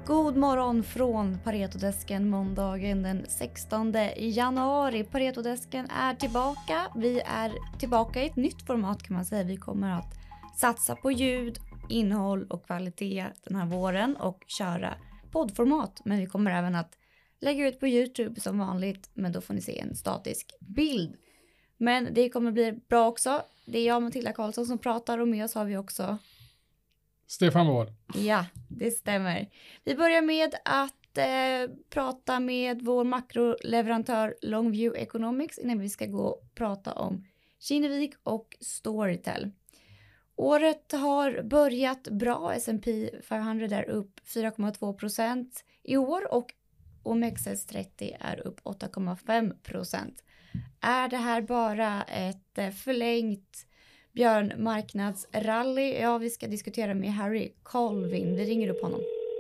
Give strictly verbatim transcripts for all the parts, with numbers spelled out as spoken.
God morgon från Paretodesken måndagen den sextonde januari. Paretodesken är tillbaka. Vi är tillbaka i ett nytt format kan man säga. Vi kommer att satsa på ljud, innehåll och kvalitet den här våren och köra poddformat. Men vi kommer även att lägga ut på YouTube som vanligt, men då får ni se en statisk bild. Men det kommer bli bra också. Det är jag, Matilda Karlsson, som pratar och med oss har vi också Stefan Wård. Ja, det stämmer. Vi börjar med att eh, prata med vår makroleverantör Longview Economics innan vi ska gå och prata om Kinnevik och Storytel. Året har börjat bra. S and P femhundra är upp fyra komma två procent i år och O M X S trettio är upp åtta komma fem procent. Är det här bara ett förlängt björnmarknadsrally? Ja, vi ska diskutera med Harry Colvin. Vi ringer upp honom.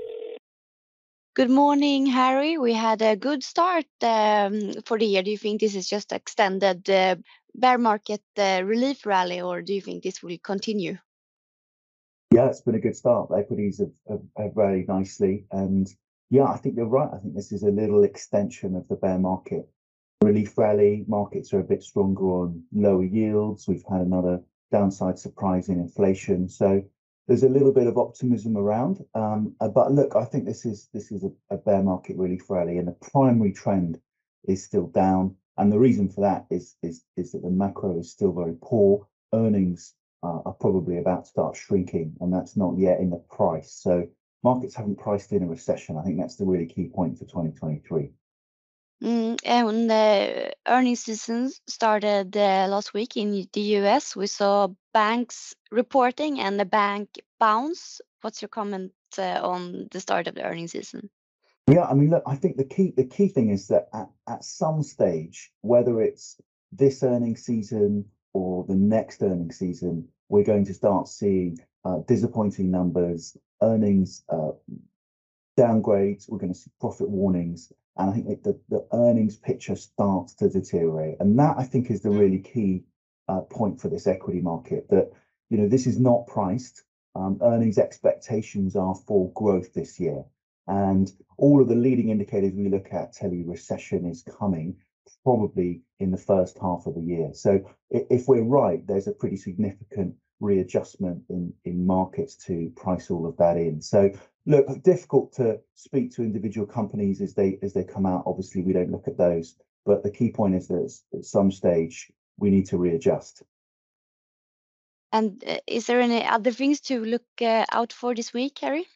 Good morning, Harry. We had a good start um, for the year. Do you think this is just extended uh, bear market uh, relief rally, or do you think this will continue? Yeah, it's been a good start. The equities have, have, have rallied nicely. And yeah, I think you're right. I think this is a little extension of the bear market relief rally. Markets are a bit stronger on lower yields. We've had another downside surprise in inflation. So there's a little bit of optimism around. Um, uh, but look, I think this is this is a, a bear market relief rally, and the primary trend is still down. And the reason for that is is is that the macro is still very poor. Earnings uh, are probably about to start shrinking, and that's not yet in the price. So markets haven't priced in a recession. I think that's the really key point for twenty twenty-three. Mm, and the earnings season started uh, last week in the U S. We saw banks reporting and the bank bounce. What's your comment uh, on the start of the earnings season? Yeah, I mean, look, I think the key the key thing is that at, at some stage, whether it's this earnings season or the next earnings season, we're going to start seeing uh, disappointing numbers, earnings uh, downgrades. We're going to see profit warnings. And I think the, the earnings picture starts to deteriorate. And that, I think, is the really key uh, point for this equity market, that, you know, this is not priced. Um, earnings expectations are for growth this year. And all of the leading indicators we look at tell you recession is coming probably in the first half of the year. So if we're right, there's a pretty significant readjustment in, in markets to price all of that in. So look, difficult to speak to individual companies as they as they come out. Obviously, we don't look at those. But the key point is that at some stage, we need to readjust. And uh, is there any other things to look uh, out for this week, Harry?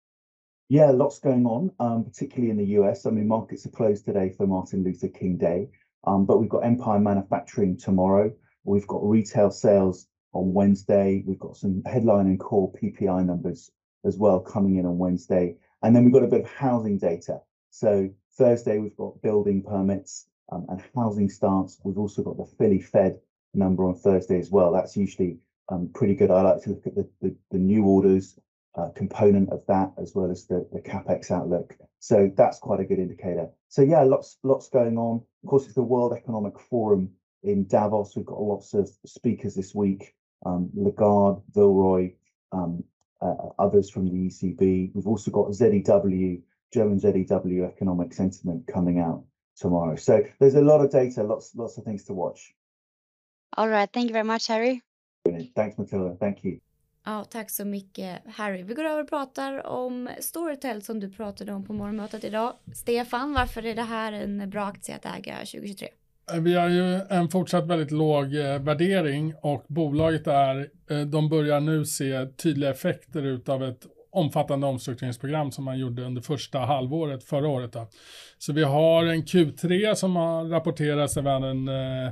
Yeah, lots going on, um, particularly in the U S. I mean, markets are closed today for Martin Luther King Day, um, but we've got Empire Manufacturing tomorrow. We've got retail sales on Wednesday. We've got some headline and core P P I numbers as well coming in on Wednesday. And then we've got a bit of housing data. So Thursday, we've got building permits um, and housing starts. We've also got the Philly Fed number on Thursday as well. That's usually um, pretty good. I like to look at the, the, the new orders uh, component of that, as well as the, the CapEx outlook. So that's quite a good indicator. So yeah, lots, lots going on. Of course, it's the World Economic Forum in Davos. We've got lots of speakers this week. Um, Lagarde, Vilroy, um, uh, others from the E C B. We've also got Z E W, German Z E W economic sentiment coming out tomorrow. So there's a lot of data, lots, lots of things to watch. All right, thank you very much, Harry. Thanks, Matilda. Thank you. Ja, tack så mycket, Harry. Vi går över och pratar om Storytel som du pratade om på morgonmötet idag. Stefan, varför är det här en bra aktie att äga tjugo tjugotre? Vi har ju en fortsatt väldigt låg eh, värdering och bolaget är, eh, de börjar nu se tydliga effekter utav ett omfattande omstruktureringsprogram som man gjorde under första halvåret förra året. Då. Så vi har en Q tre som har rapporterats även en eh,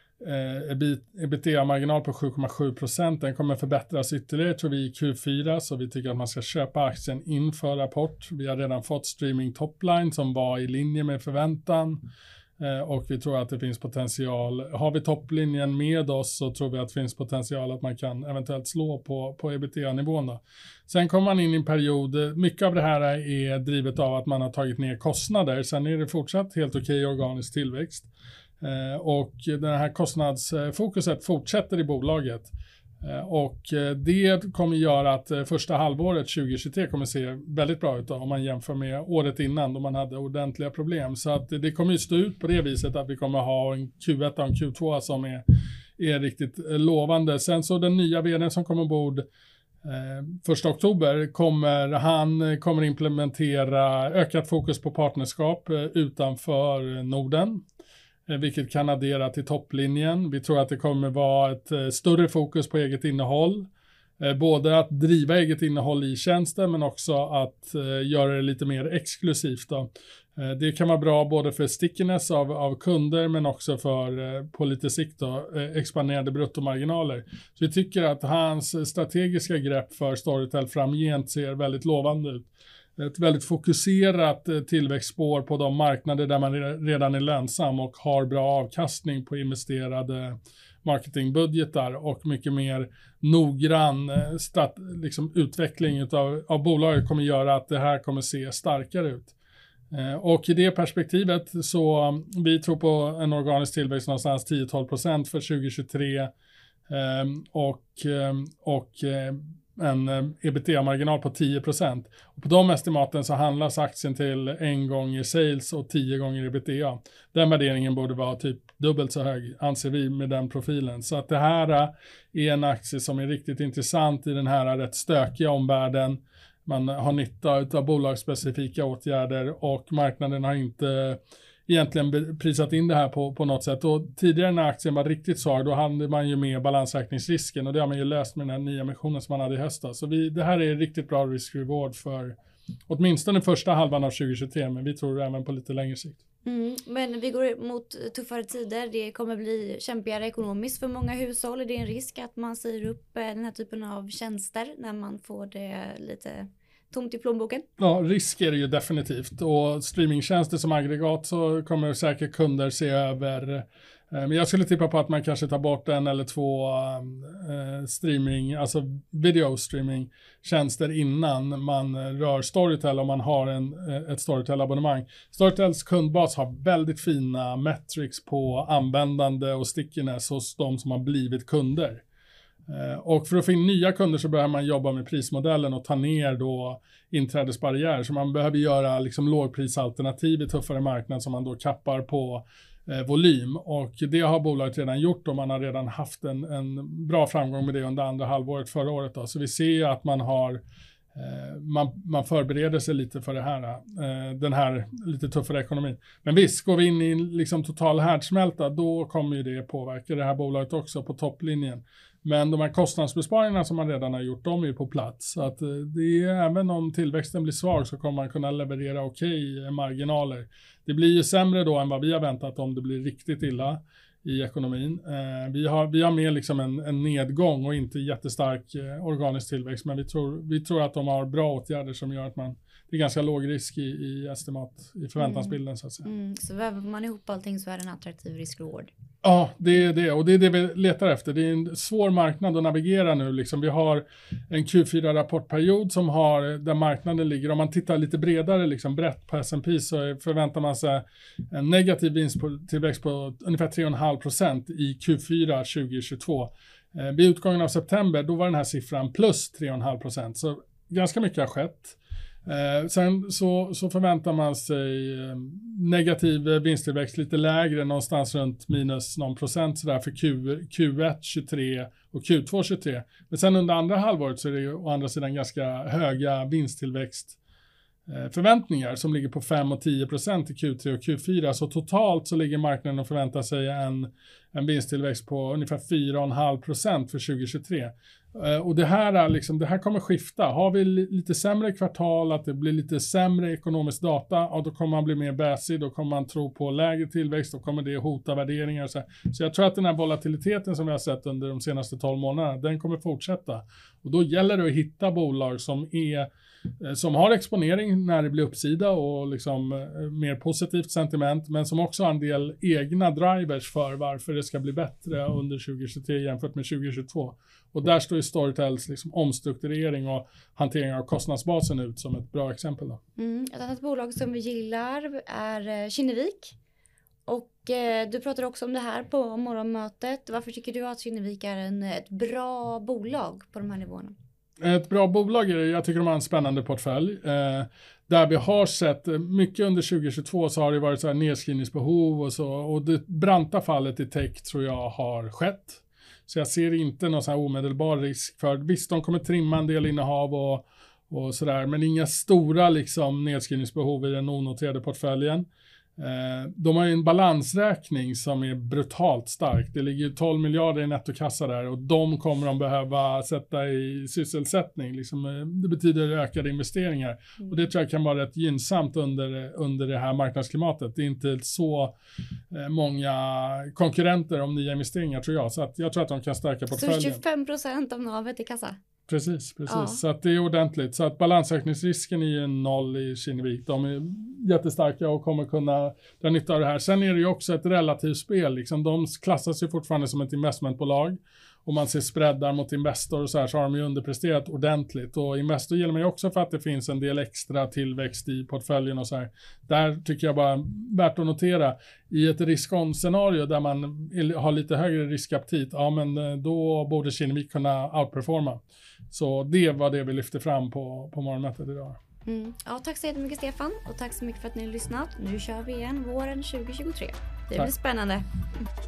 EBITDA-marginal på sju komma sju procent. Den kommer förbättras ytterligare tror vi i Q fyra, så vi tycker att man ska köpa aktien inför rapport. Vi har redan fått streaming topline som var i linje med förväntan. Och vi tror att det finns potential. Har vi topplinjen med oss så tror vi att det finns potential att man kan eventuellt slå på, på EBITDA-nivån. Då. Sen kommer man in i en period, mycket av det här är drivet av att man har tagit ner kostnader. Sen är det fortsatt helt okej organisk tillväxt. Och det här kostnadsfokuset fortsätter i bolaget. Och det kommer göra att första halvåret tjugohundratjugotre kommer se väldigt bra ut då, om man jämför med året innan då man hade ordentliga problem. Så att det kommer ju stå ut på det viset att vi kommer ha en Q ett och en Q två som är, är riktigt lovande. Sen så den nya vdn som kommer ombord eh, första oktober kommer han kommer implementera ökat fokus på partnerskap eh, utanför Norden. Vilket kan addera till topplinjen. Vi tror att det kommer vara ett eh, större fokus på eget innehåll. Eh, både att driva eget innehåll i tjänsten men också att eh, göra det lite mer exklusivt. Då. Eh, det kan vara bra både för stickiness av, av kunder men också för eh, på lite sikt då, eh, expanderade bruttomarginaler. Så vi tycker att hans strategiska grepp för Storytel framgent ser väldigt lovande ut. Ett väldigt fokuserat tillväxtspår på de marknader där man redan är lönsam och har bra avkastning på investerade marketingbudgetar och mycket mer noggrann stat, liksom utveckling utav, av bolaget kommer göra att det här kommer se starkare ut. Och i det perspektivet så vi tror på en organisk tillväxt någonstans tio till tolv procent för tjugohundratjugotre och, och en ebitda-marginal på tio procent. Och på de estimaten så handlas aktien till en gånger sales och tio gånger ebitda. Den värderingen borde vara typ dubbelt så hög, anser vi med den profilen. Så att det här är en aktie som är riktigt intressant i den här rätt stökiga omvärlden. Man har nytta av bolagsspecifika åtgärder och marknaden har inte egentligen prisat in det här på, på något sätt. Och tidigare när aktien var riktigt svag, då hade man ju med balansräkningsrisken och det har man ju löst med den här nya emissionen som man hade i höstas. Så vi, det här är riktigt bra risk-reward för åtminstone första halvan av tjugohundratjugotre, men vi tror även på lite längre sikt. Mm, men vi går mot tuffare tider. Det kommer bli kämpigare ekonomiskt för många hushåll. Det är en risk att man säger upp den här typen av tjänster när man får det lite tomt i plånboken. Ja, risk är det ju definitivt. Och streamingtjänster som aggregat så kommer säkert kunder se över. Men jag skulle tippa på att man kanske tar bort en eller två eh, streaming, alltså videostreamingtjänster innan man rör Storytel om man har en, ett Storytel-abonnemang. Storytels kundbas har väldigt fina metrics på användande och stickiness hos de som har blivit kunder. Och för att få in nya kunder så behöver man jobba med prismodellen och ta ner då inträdesbarriär. Så man behöver göra liksom lågprisalternativ i tuffare marknad som man då kappar på eh, volym. Och det har bolaget redan gjort och man har redan haft en, en bra framgång med det under andra halvåret förra året. Då. Så vi ser att man har eh, man, man förbereder sig lite för det här, eh, den här lite tuffare ekonomin. Men visst, går vi in i liksom total härdsmälta, då kommer ju det påverka det här bolaget också på topplinjen. Men de här kostnadsbesparingarna som man redan har gjort, de är ju på plats. Så att det är, även om tillväxten blir svag så kommer man kunna leverera okej marginaler. Det blir ju sämre då än vad vi har väntat om det blir riktigt illa i ekonomin. Eh, vi, har, vi har med liksom en, en nedgång och inte jättestark eh, organisk tillväxt. Men vi tror, vi tror att de har bra åtgärder som gör att man, det är ganska låg risk i, i estimat, i förväntansbilden mm. så att säga. Mm, så väver man ihop allting så är det en attraktiv risk-reward. Ja, det är det och det är det vi letar efter. Det är en svår marknad att navigera nu. Liksom. Vi har en Q fyra-rapportperiod som har, där marknaden ligger. Om man tittar lite bredare, liksom brett på S and P så förväntar man sig en negativ vinsttillväxt på ungefär tre komma fem procent i Q fyra tjugohundratjugotvå. Eh, vid utgången av september då var den här siffran plus tre komma fem procent. Så ganska mycket har skett. Eh, sen så, så förväntar man sig eh, negativ vinsttillväxt lite lägre, någonstans runt minus någon procent sådär för Q, Q ett tjugotre och Q två tjugotre. Men sen under andra halvåret så är det ju å andra sidan ganska höga vinsttillväxt eh, förväntningar som ligger på fem och tio procent i Q tre och Q fyra. Så totalt så ligger marknaden och förväntar sig en, en vinsttillväxt på ungefär fyra komma fem procent för tjugohundratjugotre. Uh, och det här, är liksom, det här kommer skifta. Har vi li- lite sämre kvartal, att det blir lite sämre ekonomisk data, ja, då kommer man bli mer bäsig, då kommer man tro på lägre tillväxt, då kommer det hota värderingar. Så, så jag tror att den här volatiliteten som vi har sett under de senaste tolv månaderna, den kommer fortsätta. Och då gäller det att hitta bolag som, är, som har exponering när det blir uppsida och liksom, eh, mer positivt sentiment, men som också har en del egna drivers för varför det ska bli bättre under tjugohundratjugotre jämfört med tjugohundratjugotvå. Och där står ju Storytels liksom omstrukturering och hantering av kostnadsbasen ut som ett bra exempel. Då. Mm, ett annat bolag som vi gillar är Kinnevik. Och eh, du pratade också om det här på morgonmötet. Varför tycker du att Kinnevik är en, ett bra bolag på de här nivåerna? Ett bra bolag är det. Jag tycker de har en spännande portfölj. Eh, där vi har sett mycket under tjugo tjugotvå så har det varit så här nedskrivningsbehov och så. Och det branta fallet i tech tror jag har skett. Så jag ser inte någon så här omedelbar risk för. Visst, de kommer trimma en del innehav och, och sådär. Men inga stora liksom nedskrivningsbehov i den onoterade portföljen. Eh, de har ju en balansräkning som är brutalt stark. Det ligger tolv miljarder i nettokassa där och de kommer de behöva sätta i sysselsättning. Liksom, eh, det betyder ökade investeringar. Mm. Och det tror jag kan vara rätt gynnsamt under, under det här marknadsklimatet. Det är inte så eh, många konkurrenter om nya investeringar tror jag. Så att jag tror att de kan stärka portföljen. Så tjugofem procent av navet i kassa? Precis, precis. Ja. Så att det är ordentligt. Så att balansräkningsrisken är ju noll i Kinnevik. De är jättestarka och kommer kunna dra nytta av det här. Sen är det ju också ett relativt spel. Liksom, de klassas ju fortfarande som ett investmentbolag. Och man ser spreadar mot Investor och så här så har de ju underpresterat ordentligt. Och Investor gillar man ju också för att det finns en del extra tillväxt i portföljen och så här. Där tycker jag bara värt att notera. I ett risk-on-scenario där man har lite högre riskaptit, ja men då borde Kinnevik kunna outperforma. Så det var det vi lyfte fram på, på morgonmötet idag. Mm. Ja, tack så jättemycket Stefan och tack så mycket för att ni har lyssnat. Nu kör vi igen våren tjugo tjugotre. Det blir tack. Spännande.